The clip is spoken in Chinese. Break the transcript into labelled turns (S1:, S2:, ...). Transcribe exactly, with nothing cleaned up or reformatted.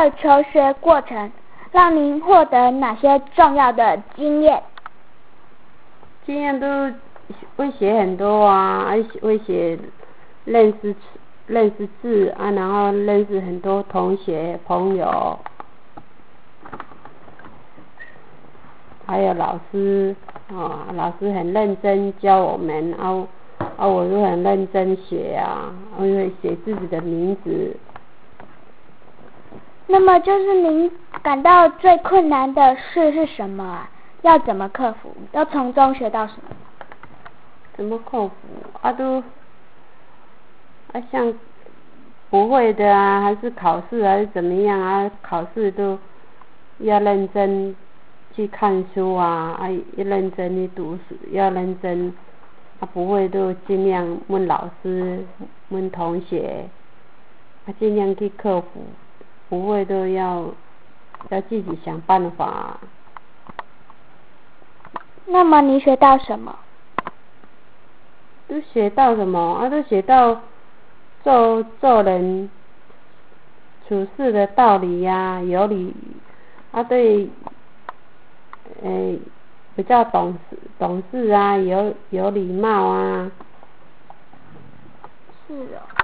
S1: 的求学过程让您获得哪些重要的经验？
S2: 经验都会写很多啊，会写认识认识字啊，然后认识很多同学朋友，还有老师啊，老师很认真教我们啊，啊，我就很认真写啊，我会写自己的名字。
S1: 那么就是您感到最困难的事是什么啊？要怎么克服？要从中学到什么？
S2: 怎么克服？啊都啊像不会的啊，还是考试还是怎么样啊？考试都要认真去看书啊，啊要认真去读书，要认真。啊不会都尽量问老师，问同学，啊尽量去克服。不会都要要自己想办法。
S1: 那么你学到什么？
S2: 都学到什么啊？都学到做做人处事的道理呀、啊，有理啊，对，诶、欸，比较懂事懂事啊，有有礼貌啊。
S1: 是哦。